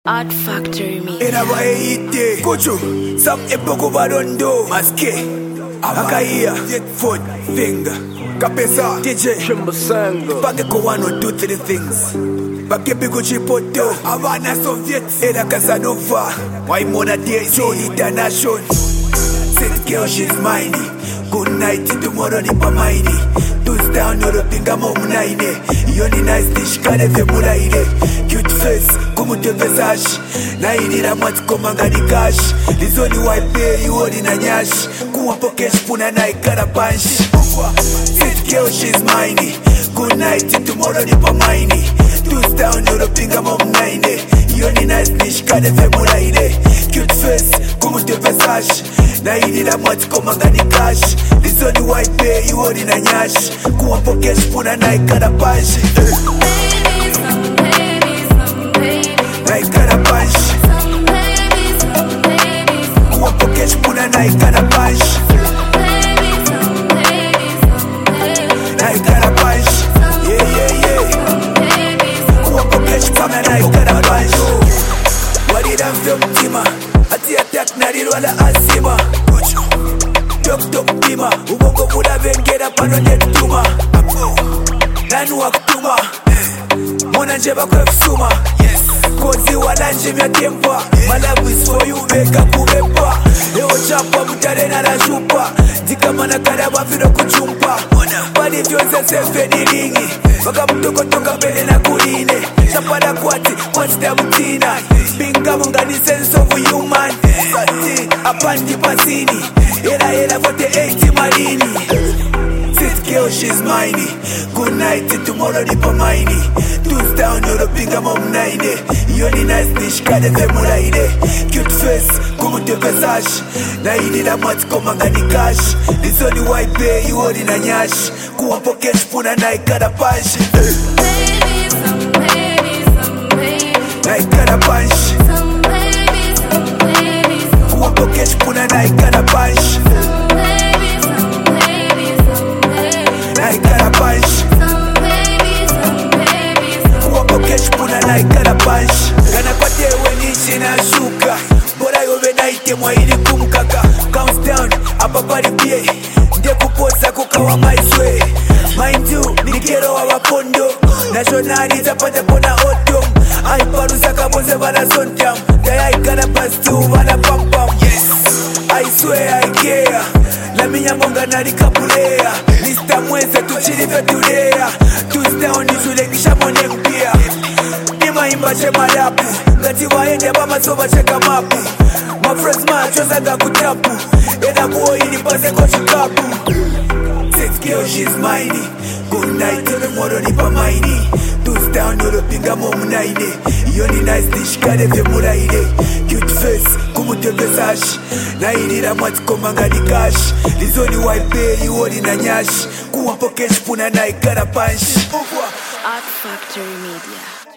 Art Factory Media. Era baite Kuchu Sam epoko barondo Maske Akaiya Foot Finger Kapesa DJ Shimbasango Pake ko 1 or 2 3 things Pake bigo chipoto Havana Soviet Era Casanova Why mona day Solita Nation Said girl she's mine. Good night tomorrow nipa mine. Tues down no pinga mo munaine. Yoni nice dish kane fe mulaine. Cute face kumute visage. Na inira mwati komanga ni cash. Lizoni wipe you hold in a nyash. Kuwa pokesh puna na ikara punch. Said girl she's mine. Good night tomorrow nipa mine. Tues down no pinga mo munaine. Yoni nice dish kane fe mulaine. Cute face kumute visage. Na inira mwati komanga ni cash. Lizoni wipe you hold in a nyash. Kuwa pokesh puna na ikara punch. Naikana punch. Kuwa pokesh puna naikana punch. Naikana punch. Yeah. Kuwa pokesh puna naikana punch. Warida mfyo mtima. Ati attack narilwa la asima. Tok pima. Ubongo muna vengera pano netuma. Nanu wakutuma. Mona njeba kwe fsuma. Kozi wananji mya tempa. My love is for you meka kubepa. Ewo chapa mutare na la chupa. Dika mana karaba vino kuchumpa. Bali vyonze sefe ni ringi. Waka mtoko toka mbele na kuline. Chapada kwati ya mtina. Binga munga ni sense of human. Sati apandi pasini. Era vote 80 marini. Sit girl she's mine. Good night tomorrow nipa mine. Tues down no pinga mo mnaine. Yoni nice dish kade fe mulaine. Cute face kumute visage. Na inira mwati komanga ni cash. Lizoni wipe you hold in a nyash. Kuwa pokesh puna na ikara punch. Na ikara punch. Kuwa pokesh puna na ikara punch. Na ikara punch. Kuwa pokesh puna na ikara punch. Gana kwa tewe nishi na shuka. Bora yobe na ite mwa ili kumkaka. Counts down, hapa paribie. Nde kuposa kukawa maiswe. Mind you, nikero wa wapondo. Nationali zapata pona otom. Aiparusa kabonze vana sontam. Daya ikana pastu vana pampam. I swear I care. La minya monga nari kapulea. Lista mweze tuchili vetulea. Tues down nizule kisha mone mpia. Nima imba che malapu. Ngati waende bama soba cheka mapu. My friends macho zaga kutapu. Eda kuo ini pase kochi kapu. Said girl she's mine. Good night tomorrow nipa mine. Tues down no pinga mo munaine. Yoni nice dish kade fe mulaine. Cute face kumute visage. Na inira mwati komanga ni cash. Lizoni wipe you hold in a nyash. Kuwa pokesh puna na ikara punch. Art Factory Media.